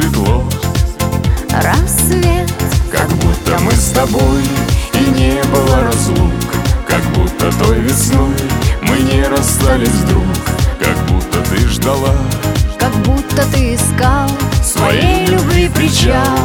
светло, рассвет. как будто мы с тобой и не было разлук, как будто той весной мы не расстались вдруг, как будто ты ждала, Как будто ты искал своей любви причал.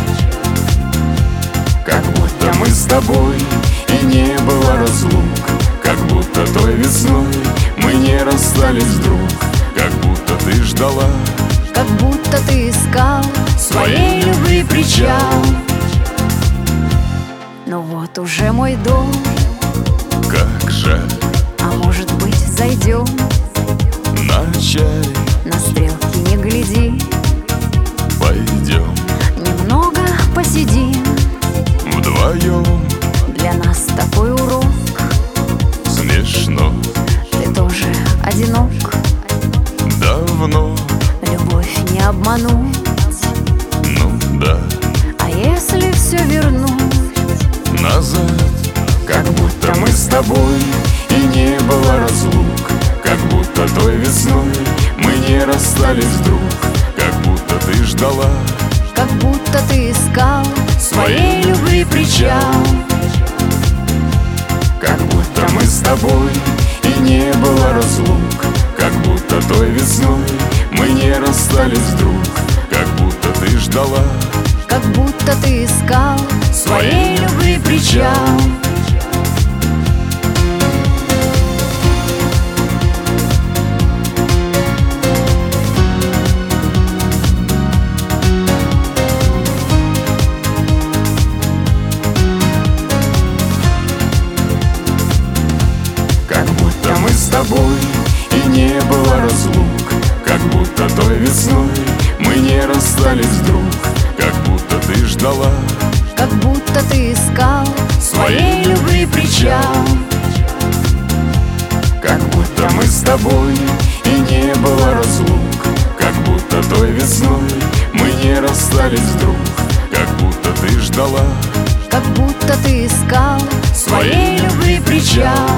Как будто мы с тобой и не было разлук, как будто той весной мы не расстались вдруг, как будто ты ждала, Как будто ты искал своей любви причал. Но вот уже мой дом, Как жаль, а может быть зайдем на чай на стрелки не гляди, пойдем немного посидим. вдвоем. Для нас такой урок, Смешно, ты тоже одинок. давно, Любовь не обмануть, ну да, а если все вернуть? назад. Как будто мы с тобой и не было разлук, как будто той весной мы не расстались вдруг, как будто ты ждала, Как будто ты искал своей любви причал. Как будто мы с тобой и не было разлук, как будто той весной мы не расстались вдруг, как будто ты ждала, Как будто ты искал своей любви причал. Как будто мы с тобой и не было разлук, как будто той весной мы не расстались вдруг, как будто ты ждала, Как будто ты искал своей любви причал. Как будто мы с тобой и не было разлук, как будто той весной мы не расстались вдруг, как будто ты ждала, Как будто ты искал своей любви причал.